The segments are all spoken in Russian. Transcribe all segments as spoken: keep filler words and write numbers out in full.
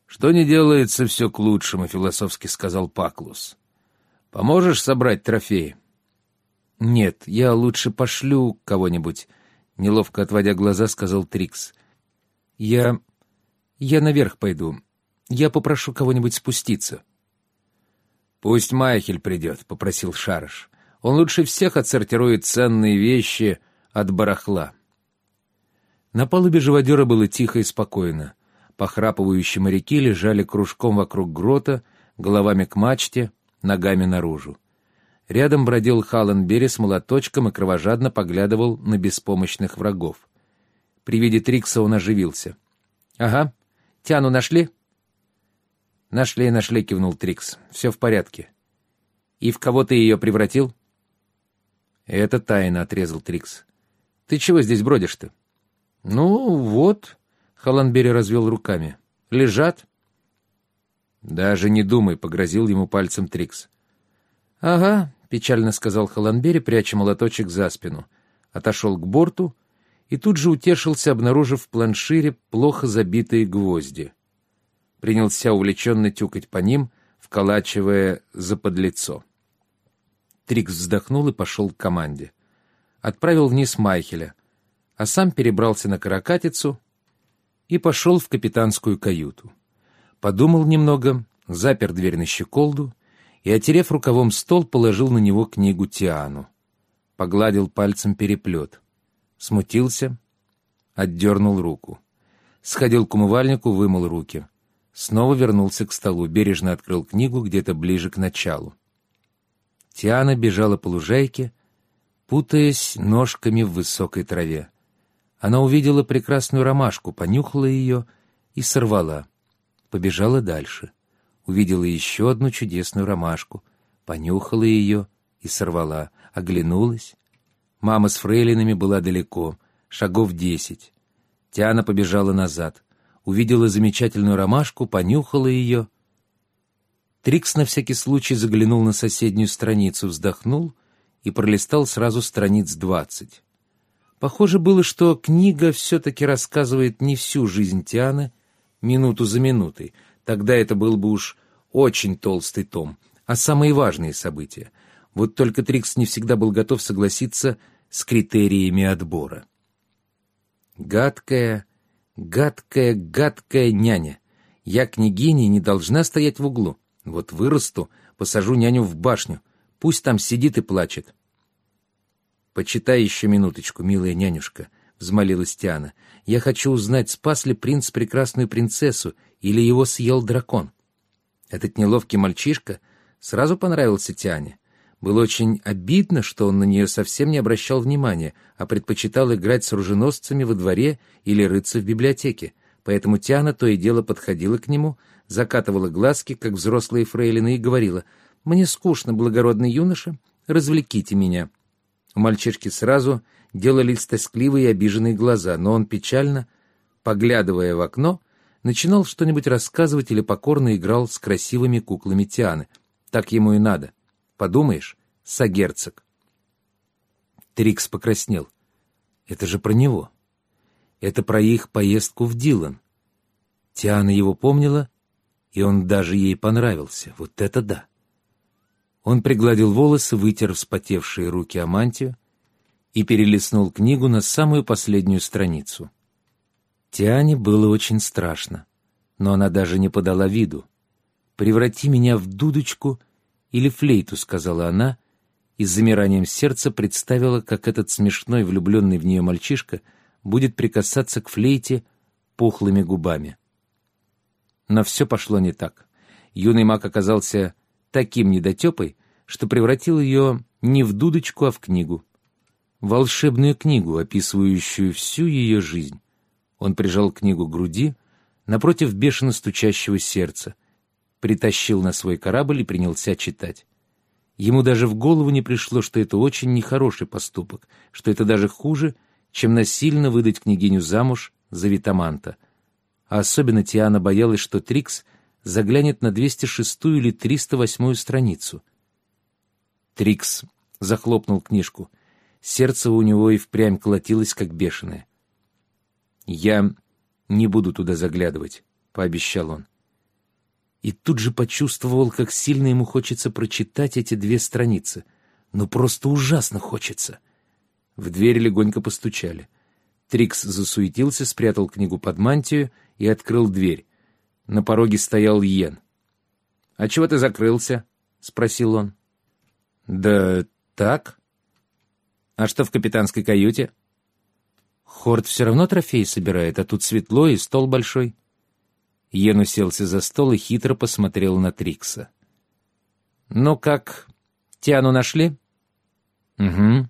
«Что не делается, все к лучшему», — философски сказал Паклус. «Поможешь собрать трофеи?» «Нет, я лучше пошлю кого-нибудь», — неловко отводя глаза, сказал Трикс. «Я... я наверх пойду. Я попрошу кого-нибудь спуститься». «Пусть Майхель придет», — попросил Шарыш. «Он лучше всех отсортирует ценные вещи от барахла». На палубе живодера было тихо и спокойно. Похрапывающие моряки лежали кружком вокруг грота, головами к мачте, ногами наружу. Рядом бродил Халленбери с молоточком и кровожадно поглядывал на беспомощных врагов. При виде Трикса он оживился. «Ага. Тиану нашли?» «Нашли, нашли», — кивнул Трикс. «Все в порядке». «И в кого ты ее превратил?» «Это тайна», — отрезал Трикс. «Ты чего здесь бродишь-то?» «Ну, вот», — Халленбери развел руками. «Лежат». «Даже не думай», — погрозил ему пальцем Трикс. «Ага», — печально сказал Халленбери, пряча молоточек за спину. Отошел к борту и тут же утешился, обнаружив в планшире плохо забитые гвозди. Принялся увлеченно тюкать по ним, вколачивая заподлицо. Трикс вздохнул и пошел к команде. Отправил вниз Майхеля, а сам перебрался на каракатицу и пошел в капитанскую каюту. Подумал немного, запер дверь на щеколду и, отерев рукавом стол, положил на него книгу Тиану. Погладил пальцем переплет. Смутился, отдернул руку. Сходил к умывальнику, вымыл руки. Снова вернулся к столу, бережно открыл книгу где-то ближе к началу. Тиана бежала по лужайке, путаясь ножками в высокой траве. Она увидела прекрасную ромашку, понюхала ее и сорвала. Побежала дальше. Увидела еще одну чудесную ромашку, понюхала ее и сорвала. Оглянулась. Мама с фрейлинами была далеко, шагов десять. Тиана побежала назад. Увидела замечательную ромашку, понюхала ее. Трикс на всякий случай заглянул на соседнюю страницу, вздохнул и пролистал сразу страниц двадцать. Похоже было, что книга все-таки рассказывает не всю жизнь Тианы, минуту за минутой. Тогда это был бы уж очень толстый том, а самые важные события. Вот только Трикс не всегда был готов согласиться с критериями отбора. Гадкая, гадкая, гадкая няня. Я, княгиня, не должна стоять в углу. Вот вырасту, посажу няню в башню. Пусть там сидит и плачет. «Почитай еще минуточку, милая нянюшка», — взмолилась Тиана. «Я хочу узнать, спас ли принц прекрасную принцессу или его съел дракон». Этот неловкий мальчишка сразу понравился Тиане. Было очень обидно, что он на нее совсем не обращал внимания, а предпочитал играть с оруженосцами во дворе или рыться в библиотеке. Поэтому Тиана то и дело подходила к нему, закатывала глазки, как взрослые фрейлины, и говорила: «Мне скучно, благородный юноша, развлеките меня». У мальчишки сразу делались тоскливые и обиженные глаза, но он печально, поглядывая в окно, начинал что-нибудь рассказывать или покорно играл с красивыми куклами Тианы. Так ему и надо. Подумаешь, сагерцог. Трикс покраснел. Это же про него. Это про их поездку в Дилан. Тиана его помнила, и он даже ей понравился. Вот это да! Он пригладил волосы, вытер вспотевшие руки о мантию и перелистнул книгу на самую последнюю страницу. Тиане было очень страшно, но она даже не подала виду. «Преврати меня в дудочку или флейту», — сказала она, и с замиранием сердца представила, как этот смешной, влюбленный в нее мальчишка будет прикасаться к флейте пухлыми губами. Но все пошло не так. Юный маг оказался таким недотепой, что превратил ее не в дудочку, а в книгу. Волшебную книгу, описывающую всю ее жизнь. Он прижал книгу к груди, напротив бешено стучащего сердца, притащил на свой корабль и принялся читать. Ему даже в голову не пришло, что это очень нехороший поступок, что это даже хуже, чем насильно выдать княгиню замуж за Витаманта. А особенно Тиана боялась, что Трикс заглянет на двести шестую или триста восьмую страницу. Трикс захлопнул книжку. Сердце у него и впрямь колотилось, как бешеное. «Я не буду туда заглядывать», — пообещал он. И тут же почувствовал, как сильно ему хочется прочитать эти две страницы. Ну, просто ужасно хочется. В дверь легонько постучали. Трикс засуетился, спрятал книгу под мантию и открыл дверь. На пороге стоял Йен. «А чего ты закрылся?» — спросил он. «Да так. А что в капитанской каюте?» «Хорд все равно трофеи собирает, а тут светло и стол большой». Йен уселся за стол и хитро посмотрел на Трикса. «Ну как, Тиану нашли?» «Угу.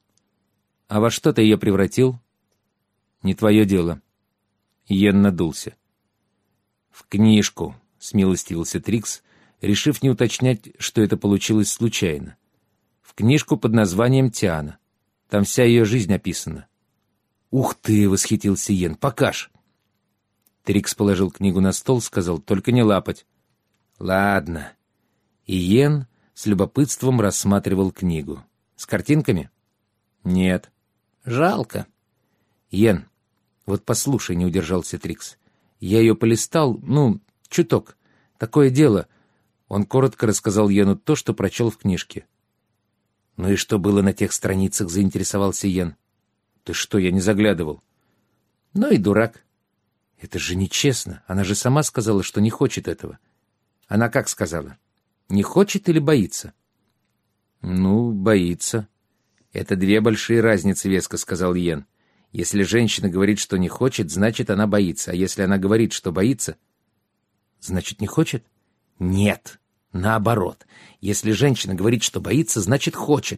А во что ты ее превратил?» «Не твое дело». Йен надулся. «В книжку», — смилостивился Трикс, решив не уточнять, что это получилось случайно. «В книжку под названием «Тиана». Там вся ее жизнь описана». «Ух ты!» — восхитился Йен. «Покаж!» Трикс положил книгу на стол, сказал: «Только не лапать». «Ладно». И Йен с любопытством рассматривал книгу. «С картинками?» «Нет». «Жалко». «Йен, вот послушай», — не удержался Трикс. «Я ее полистал, ну, чуток. Такое дело». Он коротко рассказал Йену то, что прочел в книжке. «Ну и что было на тех страницах?» — заинтересовался Йен. «Ты что, я не заглядывал». «Ну и дурак». «Это же нечестно. Она же сама сказала, что не хочет этого». «Она как сказала? Не хочет или боится?» «Ну, боится». «Это две большие разницы», — веско сказал Йен. «Если женщина говорит, что не хочет, значит, она боится. А если она говорит, что боится, значит, не хочет?» «Нет, наоборот. Если женщина говорит, что боится, значит, хочет».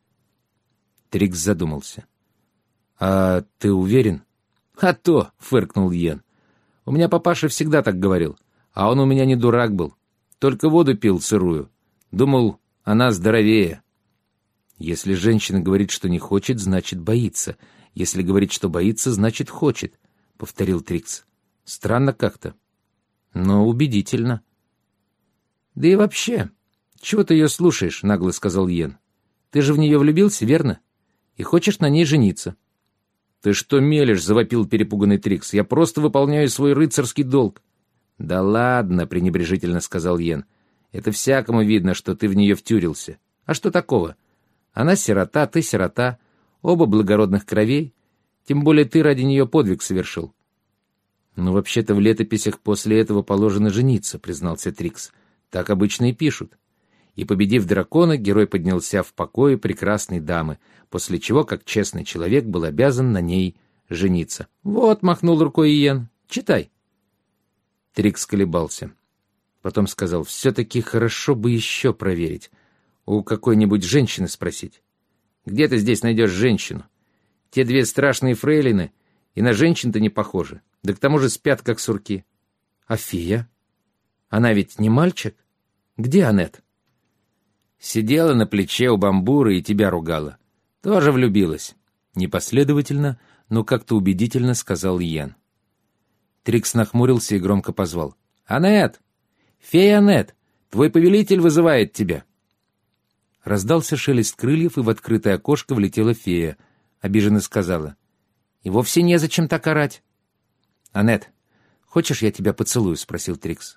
Трикс задумался. «А ты уверен?» «А то!» — фыркнул Йен. «У меня папаша всегда так говорил. А он у меня не дурак был. Только воду пил сырую. Думал, она здоровее». «Если женщина говорит, что не хочет, значит, боится. Если говорит, что боится, значит, хочет», — повторил Трикс. «Странно как-то, но убедительно». «Да и вообще, чего ты ее слушаешь?» — нагло сказал Йен. «Ты же в нее влюбился, верно? И хочешь на ней жениться». «Ты что мелешь?» — завопил перепуганный Трикс. «Я просто выполняю свой рыцарский долг». «Да ладно», — пренебрежительно сказал Йен. «Это всякому видно, что ты в нее втюрился. А что такого? Она сирота, ты сирота, оба благородных кровей. Тем более ты ради нее подвиг совершил». «Ну, вообще-то в летописях после этого положено жениться», — признался Трикс. «Так обычно и пишут». И, победив дракона, герой поднялся в покое прекрасной дамы, после чего, как честный человек, был обязан на ней жениться. «Вот», — махнул рукой Йен, — «читай». Трикс колебался. Потом сказал: «Все-таки хорошо бы еще проверить. У какой-нибудь женщины спросить». «Где ты здесь найдешь женщину? Те две страшные фрейлины и на женщин-то не похожи. Да к тому же спят, как сурки». «А фея? Она ведь не мальчик? Где Аннет?» «Сидела на плече у бамбура и тебя ругала. Тоже влюбилась». Непоследовательно, но как-то убедительно сказал Йен. Трикс нахмурился и громко позвал: «Аннет! Фея Аннет! Твой повелитель вызывает тебя!» Раздался шелест крыльев, и в открытое окошко влетела фея. Обиженно сказала: «И вовсе незачем так орать». «Аннет, хочешь, я тебя поцелую?» — спросил Трикс.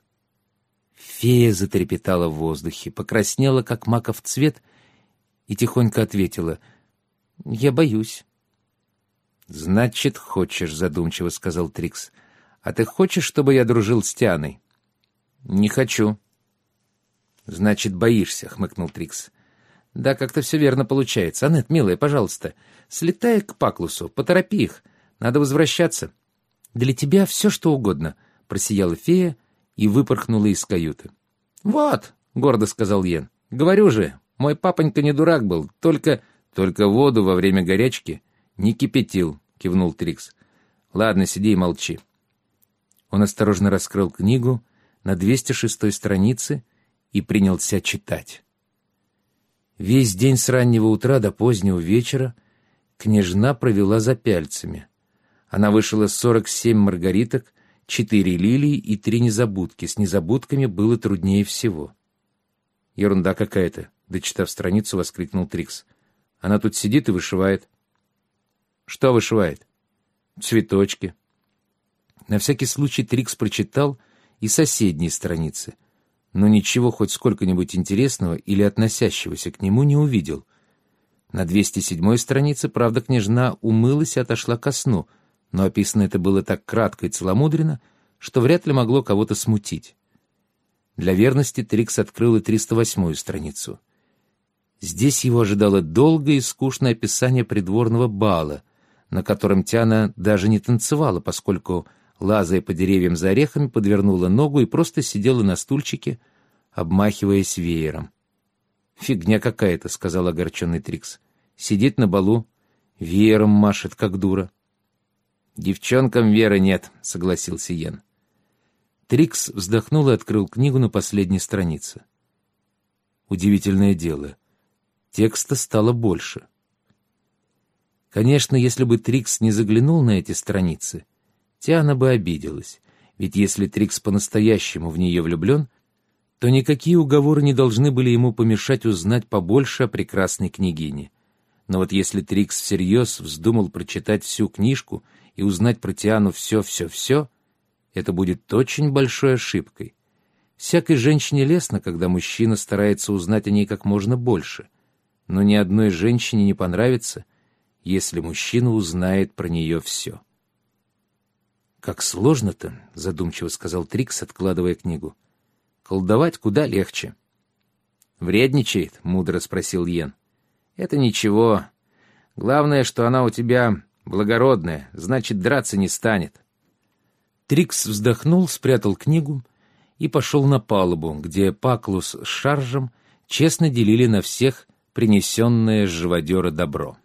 Фея затрепетала в воздухе, покраснела, как маков цвет, и тихонько ответила: «Я боюсь». «Значит, хочешь», — задумчиво сказал Трикс. «А ты хочешь, чтобы я дружил с Тианой?» «Не хочу». «Значит, боишься», — хмыкнул Трикс. «Да, как-то все верно получается. Аннет, милая, пожалуйста, слетай к Паклусу, поторопи их. Надо возвращаться». «Для тебя все, что угодно», — просияла фея и выпорхнула из каюты. «Вот», — гордо сказал Йен, — «говорю же, мой папонька не дурак был, только...» «Только воду во время горячки не кипятил», — кивнул Трикс. «Ладно, сиди и молчи». Он осторожно раскрыл книгу на двести шестой странице и принялся читать. Весь день с раннего утра до позднего вечера княжна провела за пяльцами. Она вышила сорок семь маргариток, четыре лилии и три незабудки. С незабудками было труднее всего. «Ерунда какая-то», — дочитав страницу, воскликнул Трикс. «Она тут сидит и вышивает». «Что вышивает?» «Цветочки». На всякий случай Трикс прочитал и соседние страницы. но ничего хоть сколько-нибудь интересного или относящегося к нему не увидел. На двести седьмой странице, правда, княжна умылась и отошла ко сну, но описано это было так кратко и целомудренно, что вряд ли могло кого-то смутить. Для верности Трикс открыл и триста восьмую страницу. Здесь его ожидало долгое и скучное описание придворного бала, на котором Тиана даже не танцевала, поскольку, лазая по деревьям за орехами, подвернула ногу и просто сидела на стульчике, обмахиваясь веером. «Фигня какая-то», — сказал огорченный Трикс. «Сидит на балу, веером машет, как дура». «Девчонкам веры нет», — согласился Йен. Трикс вздохнул и открыл книгу на последней странице. Удивительное дело. Текста стало больше. Конечно, если бы Трикс не заглянул на эти страницы, Тиана бы обиделась, ведь если Трикс по-настоящему в нее влюблен, то никакие уговоры не должны были ему помешать узнать побольше о прекрасной княгине. Но вот если Трикс всерьез вздумал прочитать всю книжку и узнать про Тиану все-все-все, это будет очень большой ошибкой. Всякой женщине лестно, когда мужчина старается узнать о ней как можно больше, но ни одной женщине не понравится, если мужчина узнает про нее все. «Как сложно-то», — задумчиво сказал Трикс, откладывая книгу. «Колдовать куда легче». «Вредничает?» — мудро спросил Йен. «Это ничего. Главное, что она у тебя благородная, значит, драться не станет». Трикс вздохнул, спрятал книгу и пошел на палубу, где Паклус с Шаржем честно делили на всех принесенное с живодера добро.